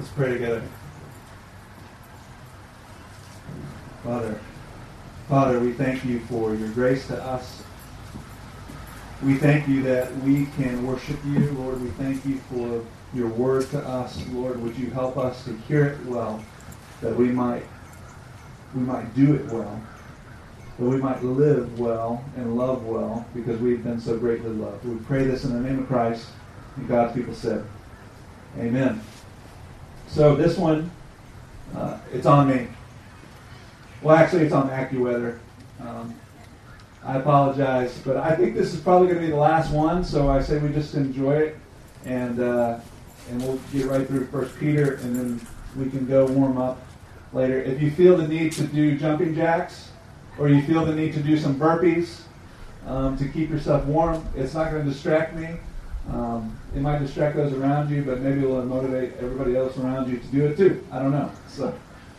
Let's pray together. Father, we thank you for your grace to us. We thank you that we can worship you. Lord, we thank you for your word to us. Lord, would you help us to hear it well, that we might do it well, that we might live well and love well, because we've been so greatly loved. We pray this in the name of Christ, and God's people said, amen. So this one, it's on me. Well, actually, it's on AccuWeather. I apologize, but I think this is probably going to be the last one, so I say we just enjoy it, and we'll get right through 1 Peter, and then we can go warm up later. If you feel the need to do jumping jacks, or you feel the need to do some burpees to keep yourself warm, it's not going to distract me. It might distract those around you, but maybe it will motivate everybody else around you to do it too. I don't know. So,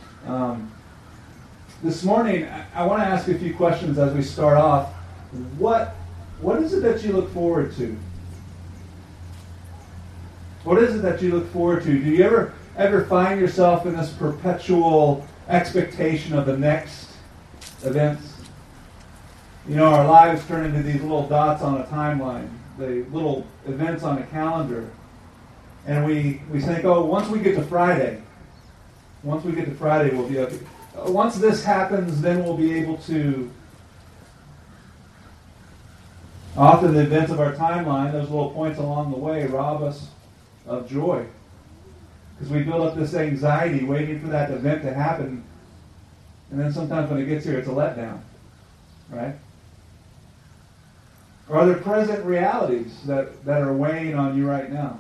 this morning, I want to ask you a few questions as we start off. What is it that you look forward to? What is it that you look forward to? Do you ever find yourself in this perpetual expectation of the next events? You know, our lives turn into these little dots on a timeline, the little events on a calendar. And we think, oh, once we get to Friday, we'll be okay. Once this happens, then we'll be able to... Often the events of our timeline, those little points along the way, rob us of joy. Because we build up this anxiety waiting for that event to happen. And then sometimes when it gets here, it's a letdown. Right? Or are there present realities that are weighing on you right now?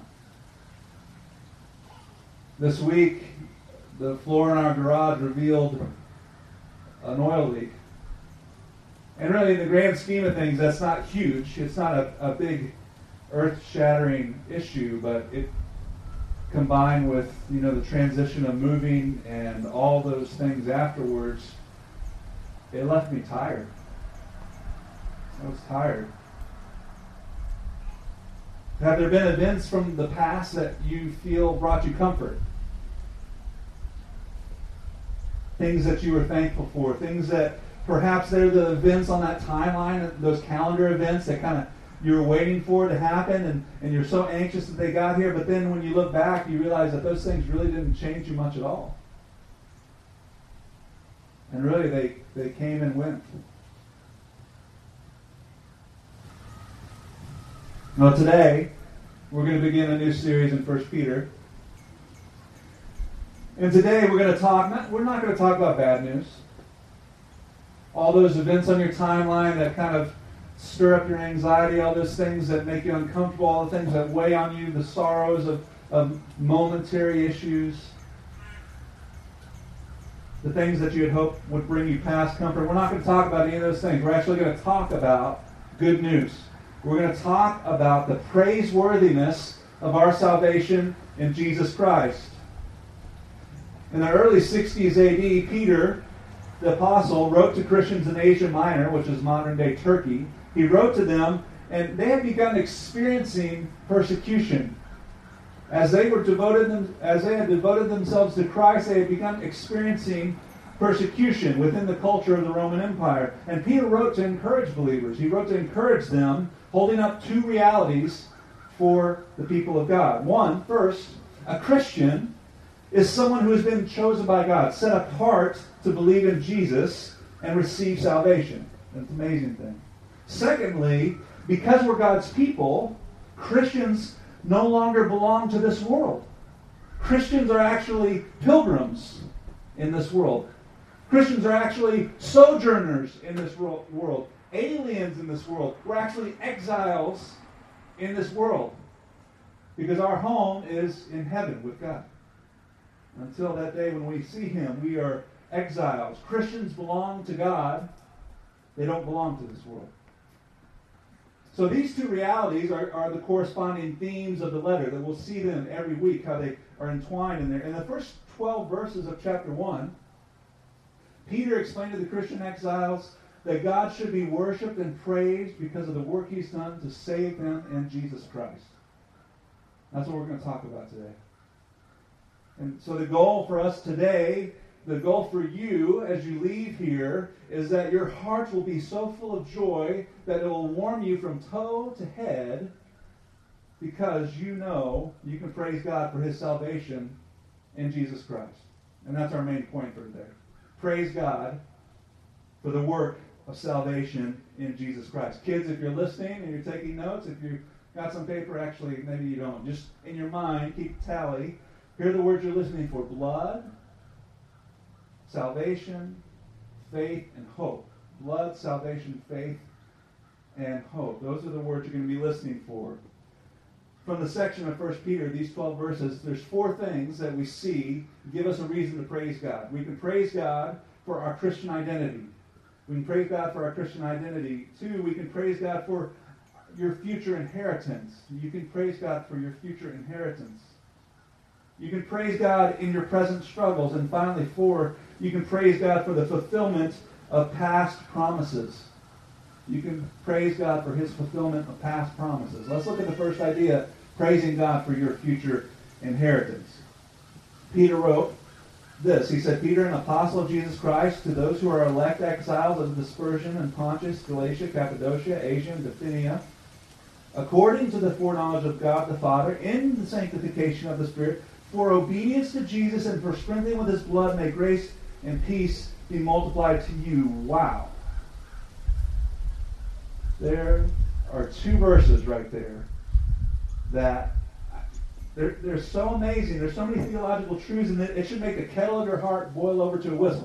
This week, the floor in our garage revealed an oil leak. And really, in the grand scheme of things, that's not huge. It's not a big earth-shattering issue, but it combined with, the transition of moving and all those things afterwards, it left me tired. I was tired. Have there been events from the past that you feel brought you comfort? Things that you were thankful for, things that perhaps they're the events on that timeline, those calendar events that kind of you were waiting for to happen, and you're so anxious that they got here, but then when you look back, you realize that those things really didn't change you much at all. And really, they came and went. Well, today, we're going to begin a new series in 1 Peter. And today we're going to talk, we're not going to talk about bad news. All those events on your timeline that kind of stir up your anxiety, all those things that make you uncomfortable, all the things that weigh on you, the sorrows of momentary issues, the things that you had hoped would bring you past comfort. We're not going to talk about any of those things. We're actually going to talk about good news. We're going to talk about the praiseworthiness of our salvation in Jesus Christ. In the early 60s AD, Peter, the apostle, wrote to Christians in Asia Minor, which is modern-day Turkey. He wrote to them, and they had begun experiencing persecution. As they had devoted themselves to Christ, they had begun experiencing persecution within the culture of the Roman Empire. And Peter wrote to encourage believers. He wrote to encourage them, holding up two realities for the people of God. One, first, a Christian is someone who has been chosen by God, set apart to believe in Jesus and receive salvation. That's an amazing thing. Secondly, because we're God's people, Christians no longer belong to this world. Christians are actually pilgrims in this world. Christians are actually sojourners in this world, aliens in this world. We're actually exiles in this world because our home is in heaven with God. Until that day when we see Him, we are exiles. Christians belong to God. They don't belong to this world. So these two realities are the corresponding themes of the letter, that we'll see them every week, how they are entwined in there. In the first 12 verses of chapter 1, Peter explained to the Christian exiles that God should be worshipped and praised because of the work He's done to save them in Jesus Christ. That's what we're going to talk about today. And so the goal for us today, the goal for you as you leave here, is that your hearts will be so full of joy that it will warm you from toe to head, because you know you can praise God for His salvation in Jesus Christ. And that's our main point for today. Praise God for the work of salvation in Jesus Christ. Kids, if you're listening and you're taking notes, if you've got some paper, actually, maybe you don't. Just in your mind, keep tally. Here are the words you're listening for: blood, salvation, faith, and hope. Blood, salvation, faith, and hope. Those are the words you're going to be listening for. From the section of 1 Peter, these 12 verses, there's 4 things that we see give us a reason to praise God. We can praise God for our Christian identity. We can praise God for our Christian identity. 2, we can praise God for your future inheritance. You can praise God for your future inheritance. You can praise God in your present struggles. And finally, 4, you can praise God for the fulfillment of past promises. You can praise God for His fulfillment of past promises. Let's look at the first idea, praising God for your future inheritance. Peter wrote this. He said, Peter, an apostle of Jesus Christ, to those who are elect exiles of dispersion in Pontus, Galatia, Cappadocia, Asia, and Bithynia, according to the foreknowledge of God the Father, in the sanctification of the Spirit, for obedience to Jesus and for sprinkling with His blood, may grace and peace be multiplied to you. Wow. There are 2 verses right there that they're so amazing. There's so many theological truths in it. It should make the kettle of your heart boil over to a whistle.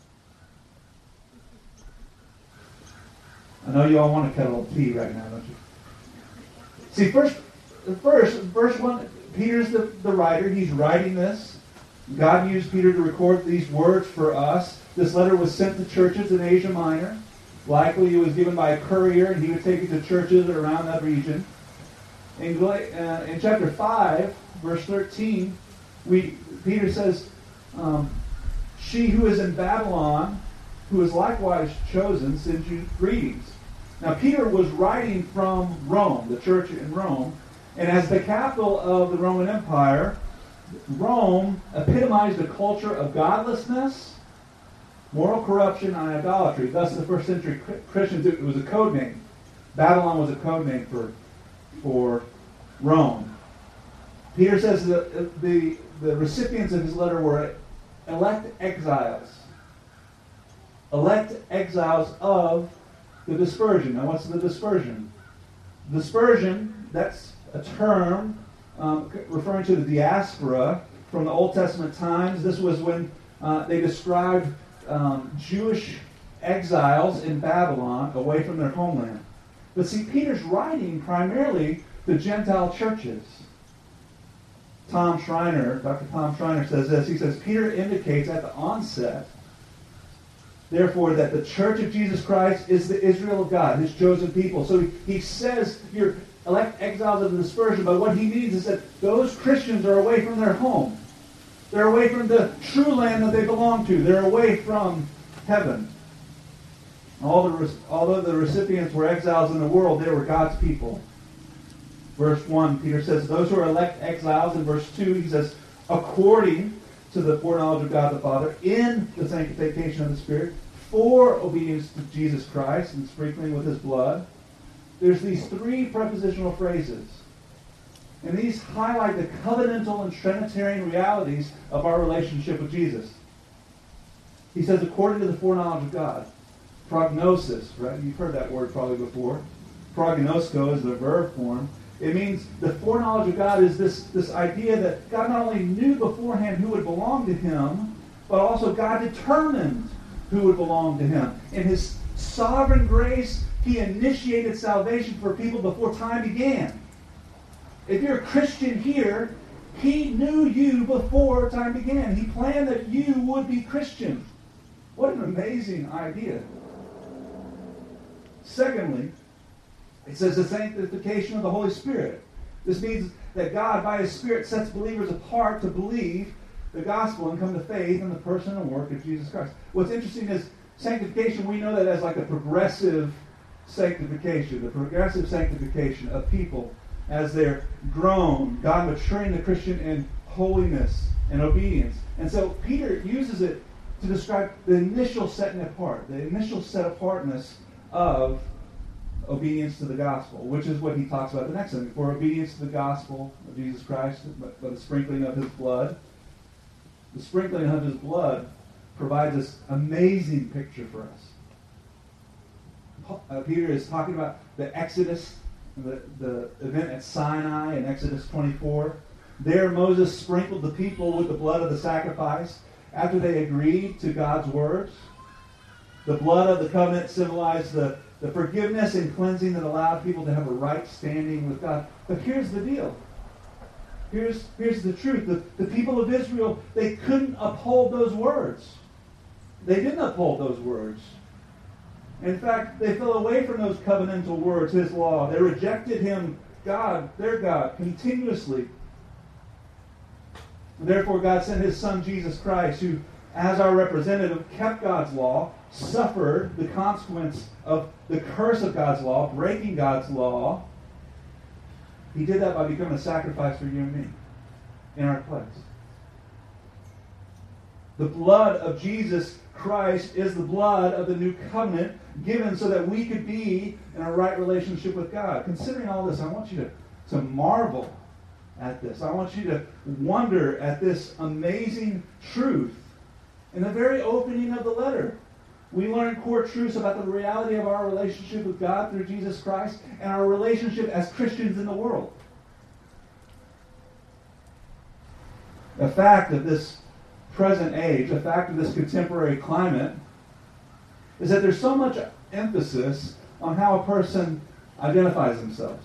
I know you all want a kettle of tea right now, don't you? See, first, verse 1, Peter's the writer. He's writing this. God used Peter to record these words for us. This letter was sent to churches in Asia Minor. Likely it was given by a courier, and he would take it to churches around that region. In chapter 5, verse 13, Peter says, she who is in Babylon, who is likewise chosen, sends you greetings. Now, Peter was writing from Rome, the church in Rome, and as the capital of the Roman Empire, Rome epitomized a culture of godlessness, moral corruption, and idolatry. Thus, the first century Christians, it was a code name. Babylon was a code name for Rome. Peter says that the recipients of his letter were elect exiles. Elect exiles of the dispersion. Now, what's the dispersion? Dispersion, that's a term referring to the diaspora from the Old Testament times. This was when they described Jewish exiles in Babylon away from their homeland. But see, Peter's writing primarily to Gentile churches. Dr. Tom Schreiner says this. He says, Peter indicates at the onset, therefore, that the church of Jesus Christ is the Israel of God, His chosen people. So he says you're elect exiles of the dispersion, but what he means is that those Christians are away from their home. They're away from the true land that they belong to. They're away from heaven. Although the recipients were exiles in the world, they were God's people. Verse 1, Peter says, those who are elect exiles. In verse 2, he says, according to the foreknowledge of God the Father, in the sanctification of the Spirit, for obedience to Jesus Christ and sprinkling with His blood. There's these 3 prepositional phrases. And these highlight the covenantal and Trinitarian realities of our relationship with Jesus. He says, according to the foreknowledge of God. Prognosis, right? You've heard that word probably before. Prognosko is the verb form. It means the foreknowledge of God is this idea that God not only knew beforehand who would belong to Him, but also God determined who would belong to Him. In His sovereign grace, He initiated salvation for people before time began. If you're a Christian here, He knew you before time began. He planned that you would be Christian. What an amazing idea. Secondly, it says the sanctification of the Holy Spirit. This means that God, by His Spirit, sets believers apart to believe the gospel and come to faith in the person and work of Jesus Christ. What's interesting is sanctification, we know that as like a progressive sanctification, the progressive sanctification of people as they're grown, God maturing the Christian in holiness and obedience. And so Peter uses it to describe the initial setting apart, the initial set apartness of obedience to the gospel, which is what he talks about the next thing. For obedience to the gospel of Jesus Christ, but the sprinkling of his blood. The sprinkling of his blood provides this amazing picture for us. Peter is talking about the Exodus, the event at Sinai in Exodus 24. There Moses sprinkled the people with the blood of the sacrifice after they agreed to God's words. The blood of the covenant symbolized the forgiveness and cleansing that allowed people to have a right standing with God. But here's the deal. Here's the truth. The people of Israel, they couldn't uphold those words. They didn't uphold those words. In fact, they fell away from those covenantal words, his law. They rejected him, God, their God, continuously. Therefore, God sent his Son, Jesus Christ, who, as our representative, kept God's law, suffered the consequence of the curse of God's law, breaking God's law. He did that by becoming a sacrifice for you and me in our place. The blood of Jesus Christ is the blood of the new covenant given so that we could be in a right relationship with God. Considering all this, I want you to marvel at this. I want you to wonder at this amazing truth. In the very opening of the letter, we learn core truths about the reality of our relationship with God through Jesus Christ and our relationship as Christians in the world. The fact of this present age, the fact of this contemporary climate, is that there's so much emphasis on how a person identifies themselves.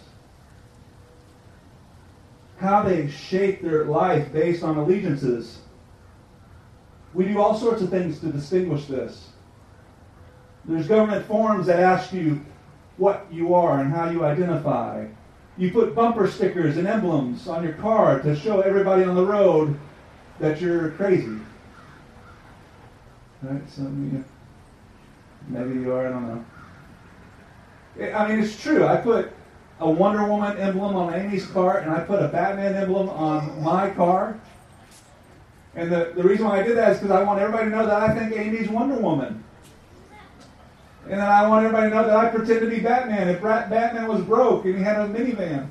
How they shape their life based on allegiances. We do all sorts of things to distinguish this. There's government forms that ask you what you are and how you identify. You put bumper stickers and emblems on your car to show everybody on the road that you're crazy. Right? So maybe you are, I don't know. I mean, it's true. I put a Wonder Woman emblem on Amy's car, and I put a Batman emblem on my car. And the reason why I did that is because I want everybody to know that I think Amy's Wonder Woman. And then I want everybody to know that I pretend to be Batman if Batman was broke and he had a minivan.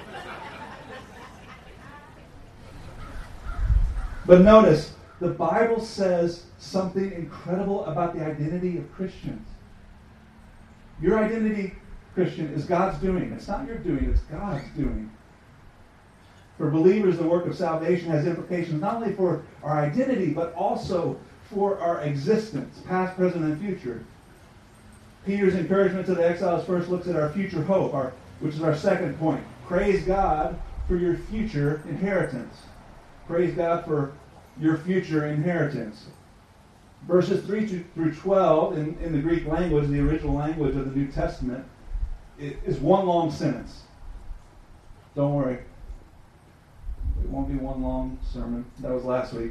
But notice, the Bible says something incredible about the identity of Christians. Your identity, Christian, is God's doing. It's not your doing, it's God's doing. For believers, the work of salvation has implications not only for our identity, but also for our existence, past, present, and future. Peter's encouragement to the exiles first looks at our future hope, which is our second point. Praise God for your future inheritance. Praise God for your future inheritance. Verses 3 through 12 in the Greek language, the original language of the New Testament, is one long sentence. Don't worry. It won't be one long sermon. That was last week.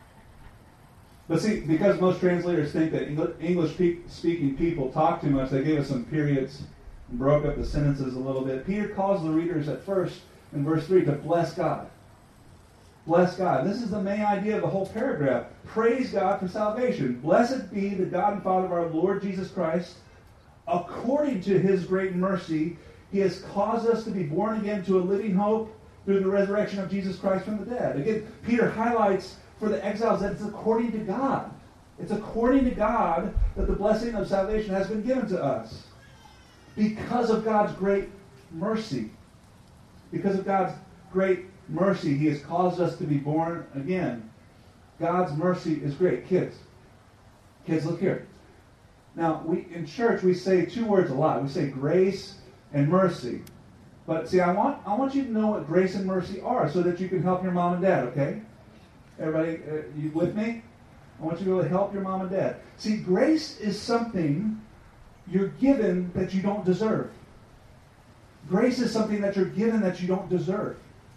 But see, because most translators think that English-speaking people talk too much, they gave us some periods and broke up the sentences a little bit. Peter calls the readers at first, in verse 3, to bless God. Bless God. This is the main idea of the whole paragraph. Praise God for salvation. Blessed be the God and Father of our Lord Jesus Christ. According to his great mercy, he has caused us to be born again to a living hope through the resurrection of Jesus Christ from the dead. Again, Peter highlights for the exiles that it's according to God. It's according to God that the blessing of salvation has been given to us. Because of God's great mercy. Because of God's great mercy, he has caused us to be born again. God's mercy is great. Kids, look here. Now, in church, we say two words a lot. We say grace and mercy. But see, I want you to know what grace and mercy are so that you can help your mom and dad, okay? Everybody, you with me? I want you to really help your mom and dad. See, grace is something you're given that you don't deserve. Grace is something that you're given that you don't deserve.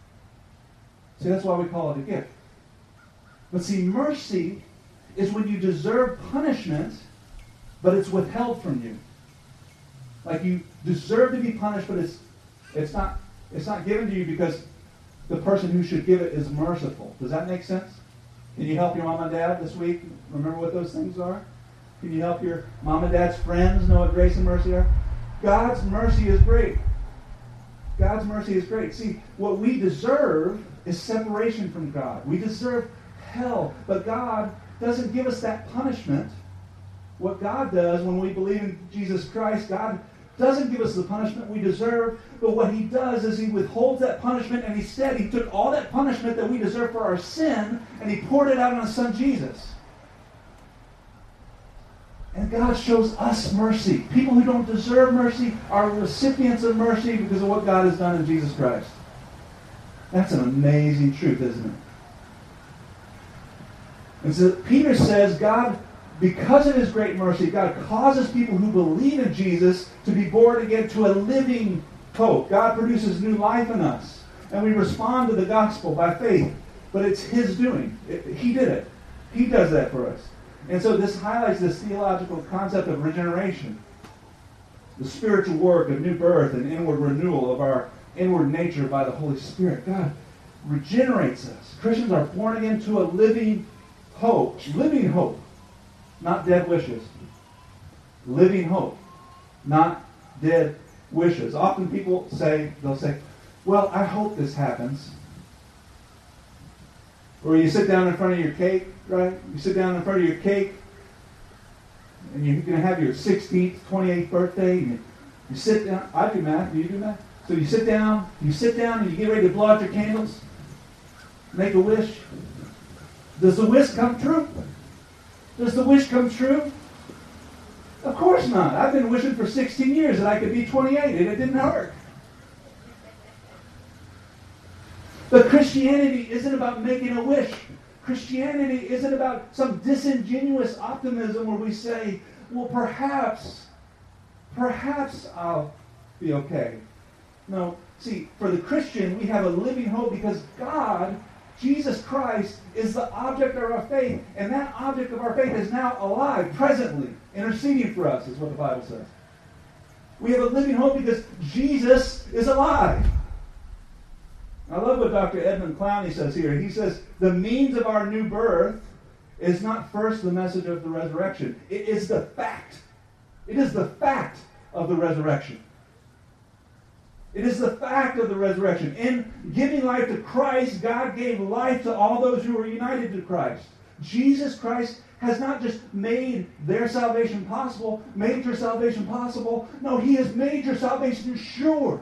See, that's why we call it a gift. But see, mercy is when you deserve punishment, but it's withheld from you. Like you deserve to be punished, but it's not given to you because the person who should give it is merciful. Does that make sense? Can you help your mom and dad this week? Remember what those things are? Can you help your mom and dad's friends know what grace and mercy are? God's mercy is great. God's mercy is great. See, what we deserve is separation from God. We deserve hell. But God doesn't give us that punishment. What God does when we believe in Jesus Christ, God doesn't give us the punishment we deserve, but what He does is He withholds that punishment, and instead He took all that punishment that we deserve for our sin, and He poured it out on His Son Jesus. And God shows us mercy. People who don't deserve mercy are recipients of mercy because of what God has done in Jesus Christ. That's an amazing truth, isn't it? And so Peter says God, because of His great mercy, God causes people who believe in Jesus to be born again to a living hope. God produces new life in us. And we respond to the gospel by faith. But it's His doing. He did it. He does that for us. And so this highlights this theological concept of regeneration. The spiritual work of new birth and inward renewal of our inward nature by the Holy Spirit. God regenerates us. Christians are born again to a living hope. Living hope. Not dead wishes. Living hope. Not dead wishes. Often people they'll say, well, I hope this happens. Or you sit down in front of your cake, right? You sit down in front of your cake, and you're going to have your 16th, 28th birthday, and you sit down. I do math. Do you do math? So you sit down, and you get ready to blow out your candles, make a wish. Does the wish come true? Does the wish come true? Of course not. I've been wishing for 16 years that I could be 28, and it didn't work. But Christianity isn't about making a wish. Christianity isn't about some disingenuous optimism where we say, well, perhaps I'll be okay. No. See, for the Christian, we have a living hope because God, Jesus Christ, is the object of our faith. And that object of our faith is now alive, presently, interceding for us, is what the Bible says. We have a living hope because Jesus is alive. I love what Dr. Edmund Clowney says here. He says, the means of our new birth is not first the message of the resurrection. It is the fact. It is the fact of the resurrection. It is the fact of the resurrection. In giving life to Christ, God gave life to all those who were united to Christ. Jesus Christ has not just made their salvation possible, made your salvation possible. No, He has made your salvation sure.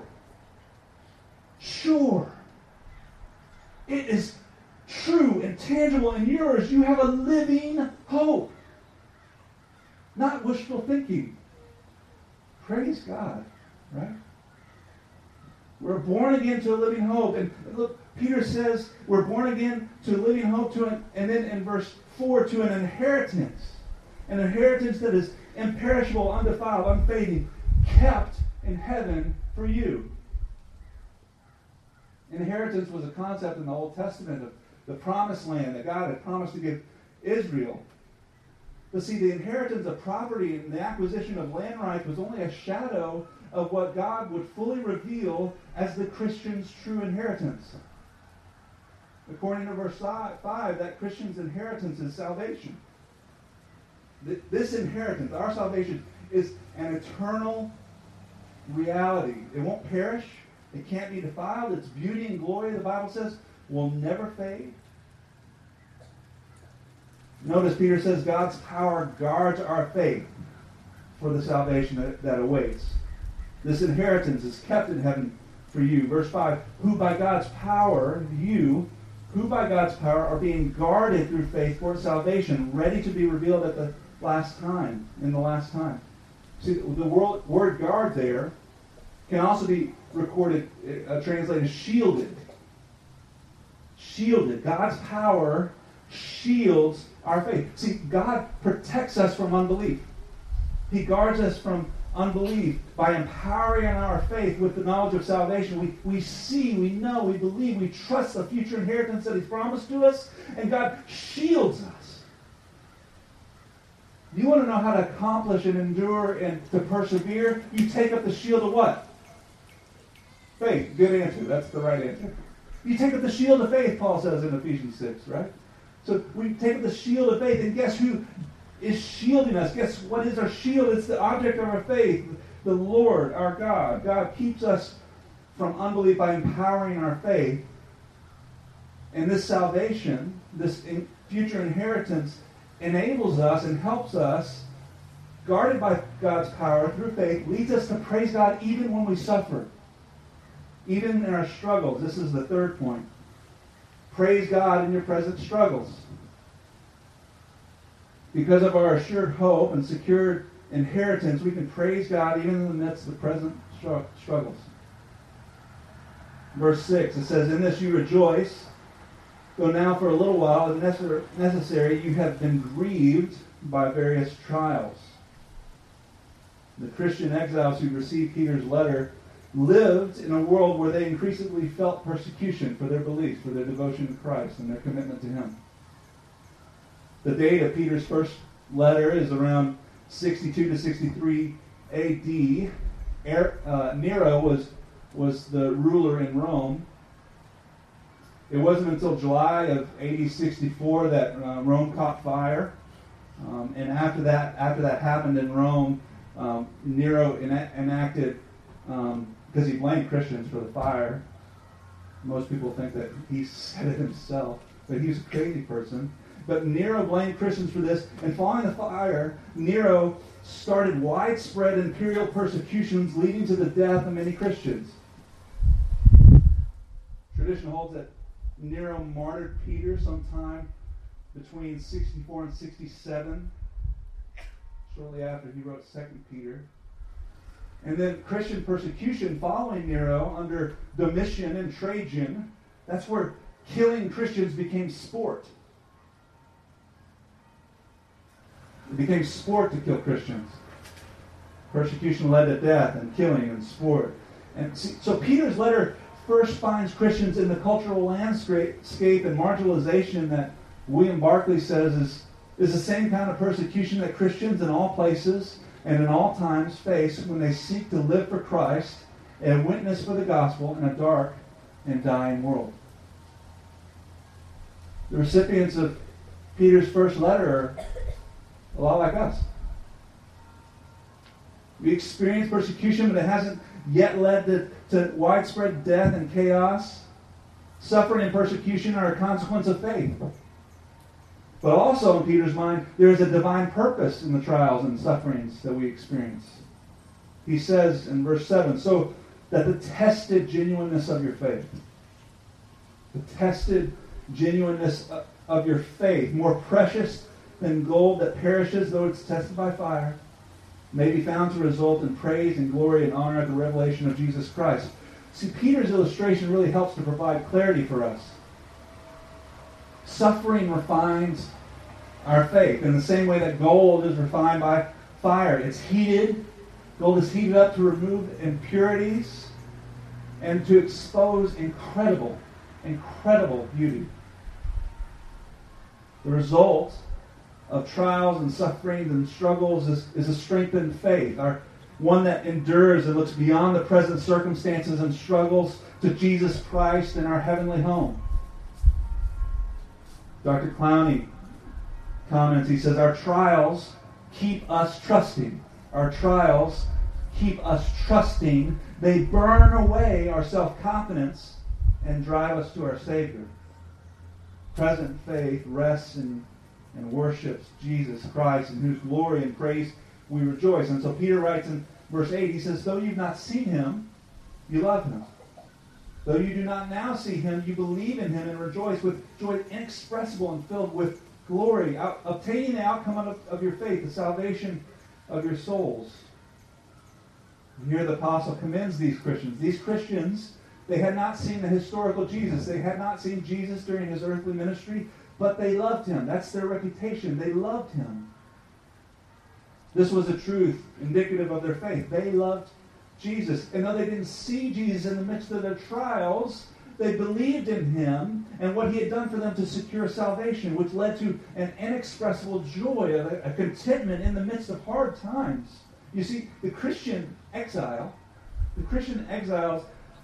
Sure. It is true and tangible and yours. You have a living hope. Not wishful thinking. Praise God, right? We're born again to a living hope. And look, Peter says we're born again to a living hope, and then in verse 4, to an inheritance. An inheritance that is imperishable, undefiled, unfading, kept in heaven for you. Inheritance was a concept in the Old Testament of the promised land that God had promised to give Israel. But see, the inheritance of property and the acquisition of land rights was only a shadow of what God would fully reveal as the Christian's true inheritance. According to verse 5, that Christian's inheritance is salvation. This inheritance, our salvation, is an eternal reality. It won't perish. It can't be defiled. Its beauty and glory, the Bible says, will never fade. Notice Peter says God's power guards our faith for the salvation that awaits. This inheritance is kept in heaven for you. Verse 5, who by God's power are being guarded through faith for salvation, ready to be revealed at the last time, in the last time. See, the word guard there can also be recorded, translated shielded. Shielded. God's power shields our faith. See, God protects us from unbelief. He guards us from unbelief by empowering our faith with the knowledge of salvation. We see, we know, we believe, we trust the future inheritance that He's promised to us, and God shields us. You want to know how to accomplish and endure and to persevere? You take up the shield of what? Faith. Good answer. That's the right answer. You take up the shield of faith, Paul says in Ephesians 6, right? So we take the shield of faith, and guess who is shielding us? Guess what is our shield? It's the object of our faith, the Lord, our God. God keeps us from unbelief by empowering our faith. And this salvation, this future inheritance, enables us and helps us, guarded by God's power through faith, leads us to praise God even when we suffer, even in our struggles. This is the third point. Praise God in your present struggles. Because of our assured hope and secured inheritance, we can praise God even in the midst of the present struggles. Verse 6, it says, "In this you rejoice, though now for a little while, if necessary, you have been grieved by various trials." The Christian exiles who received Peter's letter lived in a world where they increasingly felt persecution for their beliefs, for their devotion to Christ and their commitment to Him. The date of Peter's first letter is around 62 to 63 A.D. Nero was the ruler in Rome. It wasn't until July of AD 64 that Rome caught fire. And after that happened in Rome, Nero enacted, because he blamed Christians for the fire. Most people think that he said it himself, but he was a crazy person. But Nero blamed Christians for this, and following the fire, Nero started widespread imperial persecutions leading to the death of many Christians. Tradition holds that Nero martyred Peter sometime between 64 and 67, shortly after he wrote 2 Peter. And then Christian persecution following Nero under Domitian and Trajan, that's where killing Christians became sport. It became sport to kill Christians. Persecution led to death and killing and sport. And so Peter's letter first finds Christians in the cultural landscape and marginalization that William Barclay says is the same kind of persecution that Christians in all places and in all times face when they seek to live for Christ and witness for the gospel in a dark and dying world. The recipients of Peter's first letter are a lot like us. We experience persecution, but it hasn't yet led to widespread death and chaos. Suffering and persecution are a consequence of faith. But also, in Peter's mind, there is a divine purpose in the trials and sufferings that we experience. He says in verse 7, "So that the tested genuineness of your faith," the tested genuineness of your faith, more precious than gold that perishes though it's tested by fire, may be found to result in praise and glory and honor at the revelation of Jesus Christ. See, Peter's illustration really helps to provide clarity for us. Suffering refines our faith in the same way that gold is refined by fire. It's heated. Gold is heated up to remove impurities and to expose incredible beauty. The result of trials and sufferings and struggles is a strengthened faith, one that endures and looks beyond the present circumstances and struggles to Jesus Christ and our heavenly home. Dr. Clowney comments, he says, "Our trials keep us trusting. Our trials keep us trusting. They burn away our self-confidence and drive us to our Savior. Present faith rests in and worships Jesus Christ, in whose glory and praise we rejoice." And so Peter writes in verse 8, he says, "Though you've not seen Him, you love Him. Though you do not now see Him, you believe in Him and rejoice with joy inexpressible and filled with glory, obtaining the outcome of your faith, the salvation of your souls." And here the apostle commends these Christians. These Christians, they had not seen the historical Jesus. They had not seen Jesus during His earthly ministry, but they loved Him. That's their reputation. They loved Him. This was a truth indicative of their faith. They loved Jesus. And though they didn't see Jesus in the midst of their trials, they believed in Him and what He had done for them to secure salvation, which led to an inexpressible joy, a contentment in the midst of hard times. You see, the Christian exiles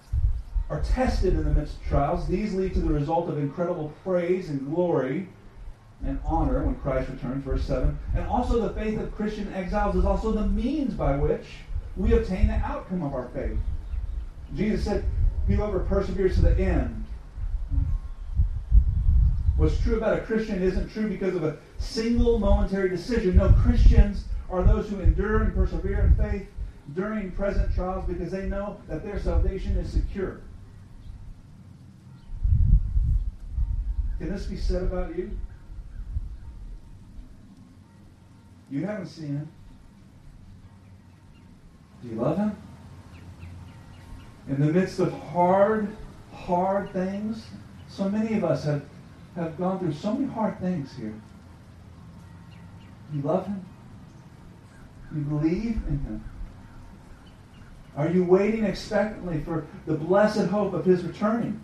are tested in the midst of trials. These lead to the result of incredible praise and glory and honor when Christ returns, verse 7. And also the faith of Christian exiles is also the means by which we obtain the outcome of our faith. Jesus said, whoever perseveres to the end. What's true about a Christian isn't true because of a single momentary decision. No, Christians are those who endure and persevere in faith during present trials because they know that their salvation is secure. Can this be said about you? You haven't seen him. Do you love him? In the midst of hard things, so many of us have gone through so many hard things here. Do you love him? Do you believe in him? Are you waiting expectantly for the blessed hope of his returning?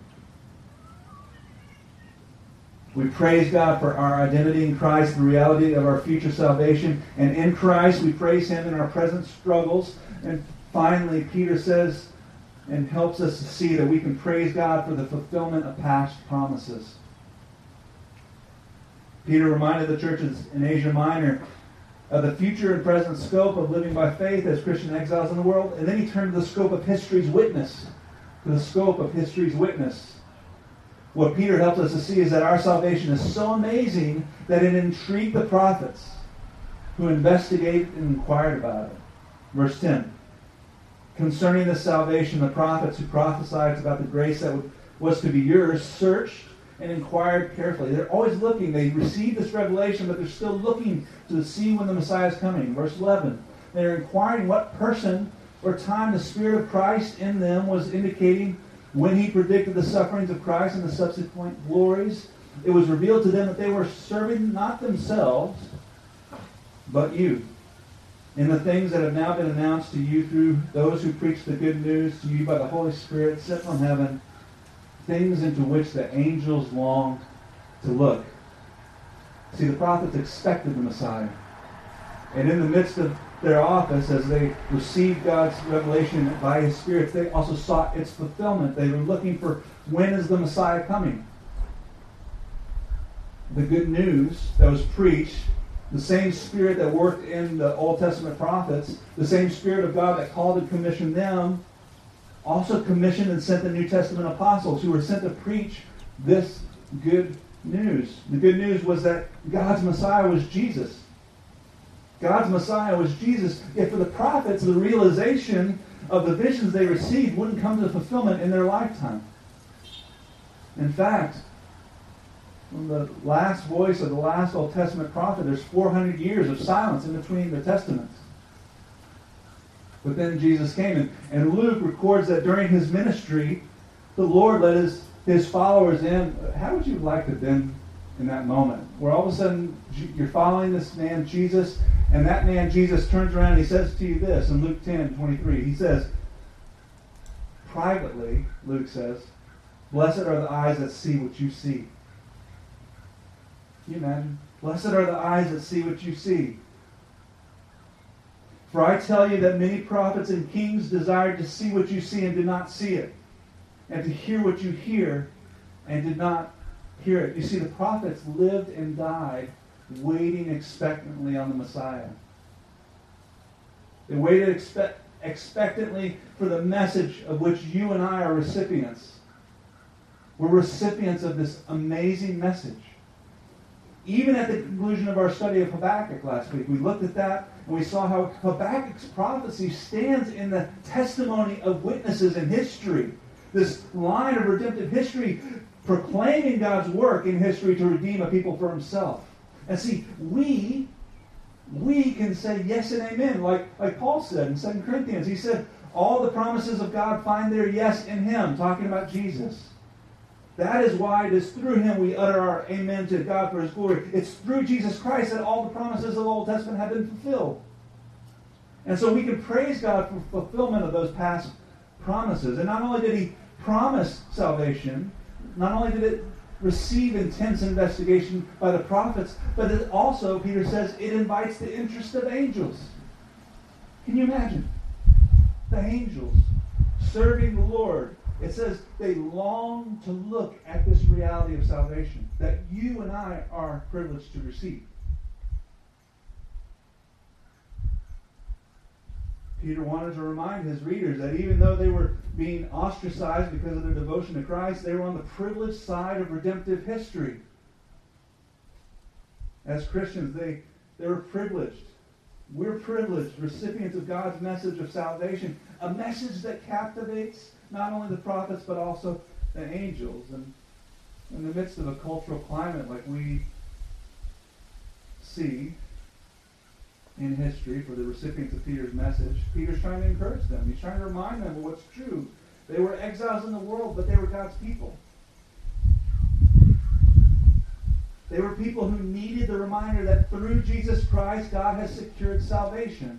We praise God for our identity in Christ, the reality of our future salvation. And in Christ, we praise him in our present struggles. And finally, Peter says and helps us to see that we can praise God for the fulfillment of past promises. Peter reminded the churches in Asia Minor of the future and present scope of living by faith as Christian exiles in the world. And then he turned to the scope of history's witness. To the scope of history's witness. What Peter helps us to see is that our salvation is so amazing that it intrigued the prophets who investigated and inquired about it. Verse 10. Concerning this salvation, the prophets who prophesied about the grace that was to be yours searched and inquired carefully. They're always looking. They received this revelation, but they're still looking to see when the Messiah is coming. Verse 11. They're inquiring what person or time the Spirit of Christ in them was indicating when he predicted the sufferings of Christ and the subsequent glories. It was revealed to them that they were serving not themselves, but you, in the things that have now been announced to you through those who preach the good news to you by the Holy Spirit sent from heaven, things into which the angels long to look. See, the prophets expected the Messiah. And in the midst of their office, as they received God's revelation by his Spirit, they also sought its fulfillment. They were looking for, when is the Messiah coming? The good news that was preached, the same Spirit that worked in the Old Testament prophets, the same Spirit of God that called and commissioned them, also commissioned and sent the New Testament apostles who were sent to preach this good news. The good news was that God's Messiah was Jesus. God's Messiah was Jesus. Yet for the prophets, the realization of the visions they received wouldn't come to fulfillment in their lifetime. In fact, from the last voice of the last Old Testament prophet, there's 400 years of silence in between the testaments. But then Jesus came, and Luke records that during his ministry, the Lord let his followers in. How would you have liked to have been in that moment, where all of a sudden you're following this man, Jesus, and that man, Jesus, turns around and he says to you this in Luke 10:23. He says, privately, Luke says, blessed are the eyes that see what you see. Can you imagine? Blessed are the eyes that see what you see. For I tell you that many prophets and kings desired to see what you see and did not see it, and to hear what you hear and did not hear it. You see, the prophets lived and died waiting expectantly on the Messiah. They waited expectantly for the message of which you and I are recipients. We're recipients of this amazing message. Even at the conclusion of our study of Habakkuk last week, we looked at that and we saw how Habakkuk's prophecy stands in the testimony of witnesses in history. This line of redemptive history proclaiming God's work in history to redeem a people for himself. And see, we can say yes and amen, like Paul said in 2 Corinthians. He said, all the promises of God find their yes in him, talking about Jesus. That is why it is through him we utter our amen to God for his glory. It's through Jesus Christ that all the promises of the Old Testament have been fulfilled. And so we can praise God for fulfillment of those past promises. And not only did he promise salvation, not only did it receive intense investigation by the prophets, but it also, Peter says, it invites the interest of angels. Can you imagine? The angels serving the Lord, It says they long to look at this reality of salvation that you and I are privileged to receive. Peter wanted to remind his readers that even though they were being ostracized because of their devotion to Christ, they were on the privileged side of redemptive history. As Christians, they were privileged. We're privileged, recipients of God's message of salvation, a message that captivates not only the prophets but also the angels. And in the midst of a cultural climate like we see in history for the recipients of Peter's message, Peter's trying to encourage them. He's trying to remind them of what's true. They were exiles in the world, but they were God's people. They were people who needed the reminder that through Jesus Christ, God has secured salvation.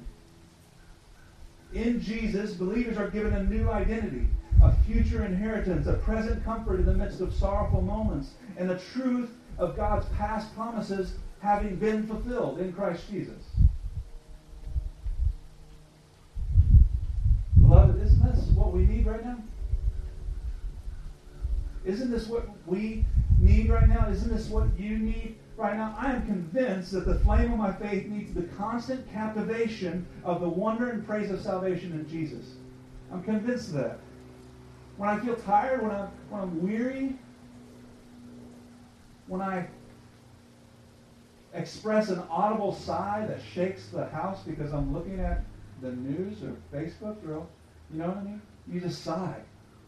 In Jesus, believers are given a new identity, a future inheritance, a present comfort in the midst of sorrowful moments, and the truth of God's past promises having been fulfilled in Christ Jesus. Beloved, isn't this what we need right now? Isn't this what we need right now? Isn't this what you need right now? I am convinced that the flame of my faith needs the constant captivation of the wonder and praise of salvation in Jesus. I'm convinced of that. When I feel tired, when I'm weary, when I express an audible sigh that shakes the house because I'm looking at the news or Facebook, or you know what I mean? You just sigh.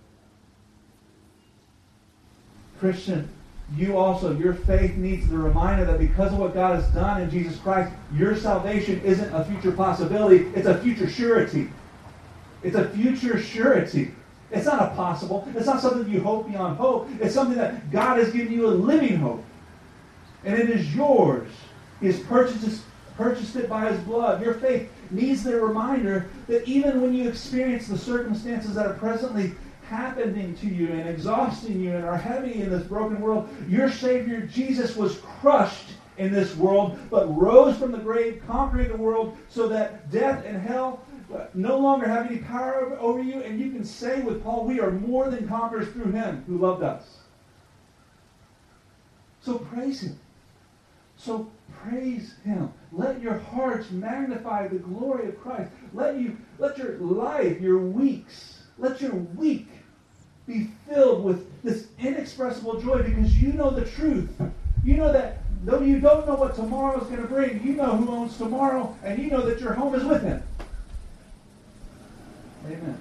Christian, you also, your faith needs the reminder that because of what God has done in Jesus Christ, your salvation isn't a future possibility, it's a future surety. It's a future surety. It's not a possible. It's not something you hope beyond hope. It's something that God has given you a living hope. And it is yours. He has purchased it by His blood. Your faith needs the reminder that even when you experience the circumstances that are presently happening to you and exhausting you and are heavy in this broken world, your Savior Jesus was crushed in this world, but rose from the grave, conquering the world, so that death and hell no longer have any power over you, and you can say with Paul, we are more than conquerors through Him who loved us. So praise Him. So praise Him. Let your hearts magnify the glory of Christ. Let your life, your weeks, let your week be filled with this inexpressible joy because you know the truth. You know that though you don't know what tomorrow is going to bring, you know who owns tomorrow, and you know that your home is with Him. Amen.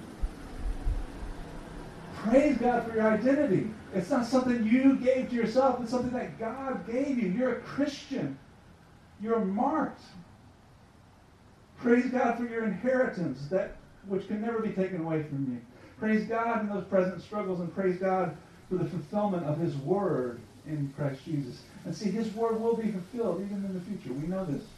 Praise God for your identity. It's not something you gave to yourself. It's something that God gave you. You're a Christian. You're marked. Praise God for your inheritance, that which can never be taken away from you. Praise God in those present struggles, and praise God for the fulfillment of His Word in Christ Jesus. And see, His Word will be fulfilled even in the future. We know this.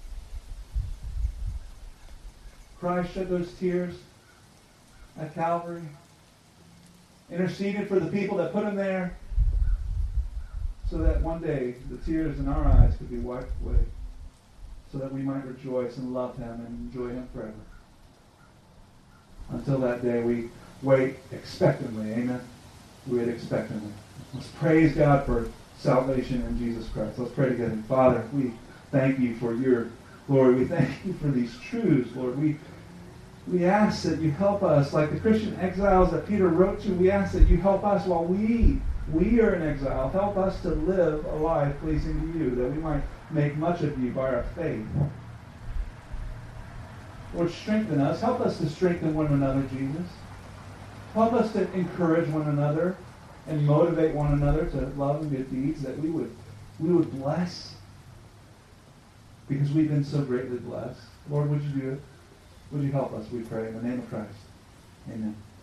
Christ shed those tears at Calvary, interceded for the people that put Him there, so that one day the tears in our eyes could be wiped away, so that we might rejoice and love Him and enjoy Him forever. Until that day, we wait expectantly. Amen? We wait expectantly. Let's praise God for salvation in Jesus Christ. Let's pray together. Father, we thank You for Your glory. We thank You for these truths, Lord. We ask that You help us, like the Christian exiles that Peter wrote to, we ask that You help us while we are in exile. Help us to live a life pleasing to You, that we might make much of You by our faith. Lord, strengthen us. Help us to strengthen one another, Jesus. Help us to encourage one another and motivate one another to love and good deeds, that we would bless because we've been so greatly blessed. Lord, would You do it? Would You help us, we pray, in the name of Christ. Amen.